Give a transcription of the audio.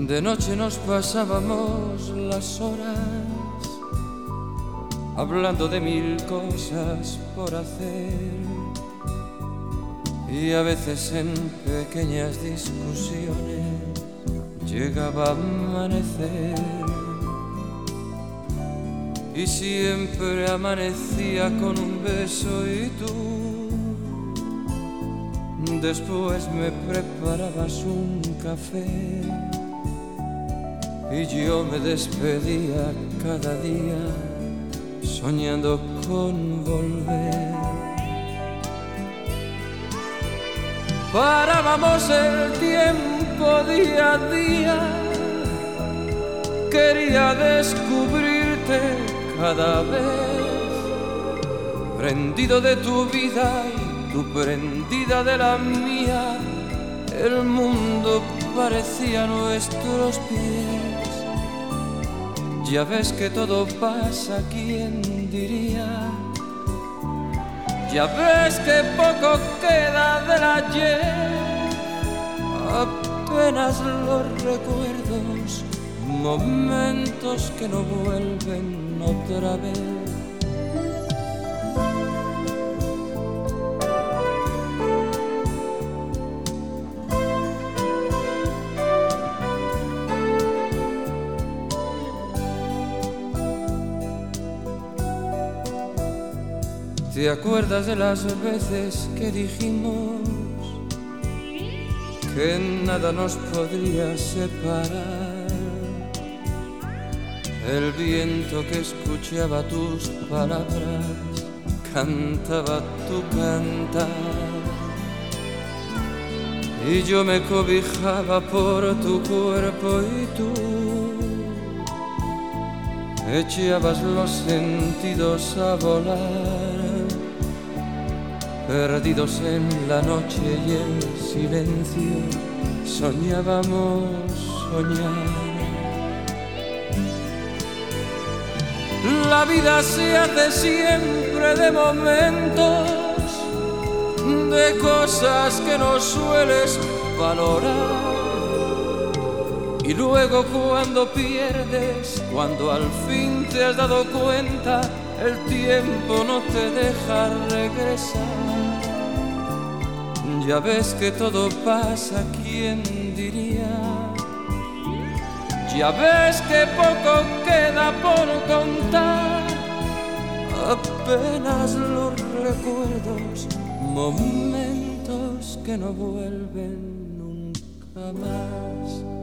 De noche nos pasábamos las horas hablando de mil cosas por hacer, y a veces en pequeñas discusiones llegaba a amanecer, y siempre amanecía con un beso y tú después me preparabas un café y yo me despedía cada día soñando con volver. Parábamos el tiempo día a día, quería descubrirte cada vez, prendido de tu vida y tú prendida de la mía. El mundo parecía a nuestros pies. Ya ves que todo pasa, ¿quién diría? Ya ves que poco queda del ayer, apenas los recuerdos, momentos que no vuelven otra vez. ¿Te acuerdas de las veces que dijimos que nada nos podría separar? El viento que escuchaba tus palabras cantaba tu cantar, y yo me cobijaba por tu cuerpo y tú echabas los sentidos a volar, perdidos en la noche y el silencio, soñábamos soñar. La vida se hace siempre de momentos, de cosas que no sueles valorar, y luego cuando pierdes, cuando al fin te has dado cuenta, el tiempo no te deja regresar. Ya ves que todo pasa, ¿quién diría? Ya ves que poco queda por contar, apenas los recuerdos, momentos que no vuelven nunca más.